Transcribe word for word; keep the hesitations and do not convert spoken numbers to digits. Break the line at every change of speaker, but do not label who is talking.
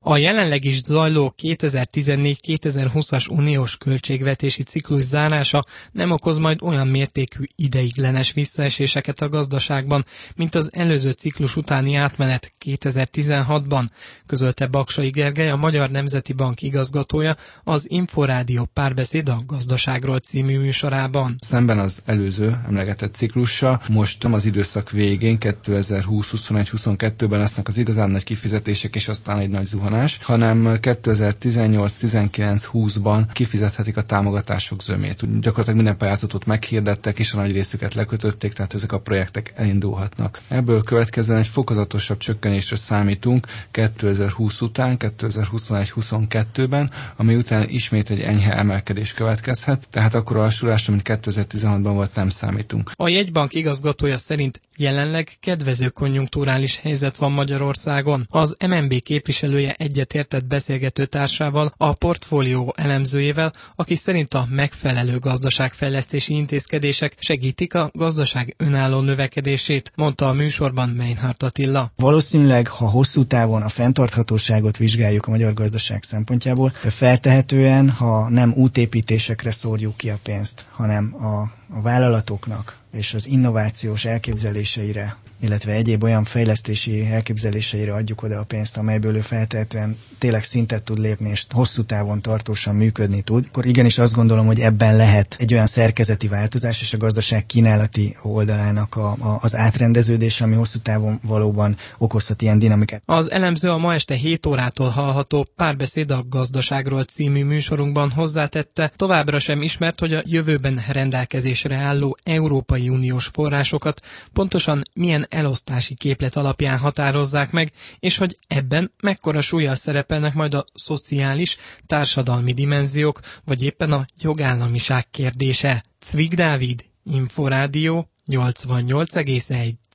A jelenleg is zajló kétezer-tizennégy-kétezer-húszas uniós költségvetési ciklus zárása nem okoz majd olyan mértékű ideiglenes visszaeséseket a gazdaságban, mint az előző ciklus utáni átmenet kétezer-tizenhatban, közölte Baksay Gergely, a Magyar Nemzeti Bank igazgatója az Inforádió Párbeszéd a gazdaságról című műsorában.
Szemben az előző emlegetett ciklussal, most az időszak végén kétezer-húsz-huszonegy-huszonkettőben lesznek az igazán nagy kifizetések, és aztán egy nagy zuhanás, hanem kétezer-tizennyolc-tizenkilenc-húszban kifizethetik a támogatások zömét. Úgy gyakorlatilag minden pályázatot meghirdettek, és a nagy részüket lekötötték, tehát ezek a projektek elindulhatnak. Ebből következően egy fokozatosabb csökkenésre számítunk kétezer-húsz után, kétezer-huszonegy-huszonkettőben, ami után ismét egy enyhe emelkedés következhet, tehát akkor a lassulásra, mint kétezer-tizenhatban volt, nem számítunk.
A jegybank igazgatója szerint jelenleg kedvező konjunkturális helyzet van Magyarországon. Az em en bé képviselője egyetértett beszélgető társával, a portfólió elemzőjével, aki szerint a megfelelő gazdaságfejlesztési intézkedések segítik a gazdaság önálló növekedését, mondta a műsorban Meinhardt Attila.
Valószínűleg, ha hosszú távon a fenntarthatóságot vizsgáljuk a magyar gazdaság szempontjából, feltehetően, ha nem útépítésekre szórjuk ki a pénzt, hanem a, a vállalatoknak és az innovációs elképzeléseire, illetve egyéb olyan fejlesztési elképzeléseire adjuk oda a pénzt, amelyből ő feltehetően tényleg szintet tud lépni, és hosszú távon tartósan működni tud, akkor igenis azt gondolom, hogy ebben lehet egy olyan szerkezeti változás, és a gazdaság kínálati oldalának a, a, az átrendeződés, ami hosszú távon valóban okozhat ilyen dinamikát.
Az elemző a ma este hét órától hallható Párbeszéd a gazdaságról című műsorunkban hozzátette, továbbra sem ismert, hogy a jövőben rendelkezésre álló Európai Uniós forrásokat pontosan milyen elosztási képlet alapján határozzák meg, és hogy ebben mekkora súllyal szerepelnek majd a szociális, társadalmi dimenziók, vagy éppen a jogállamiság kérdése. Cvik Dávid, Inforádió nyolcvannyolc egész egy.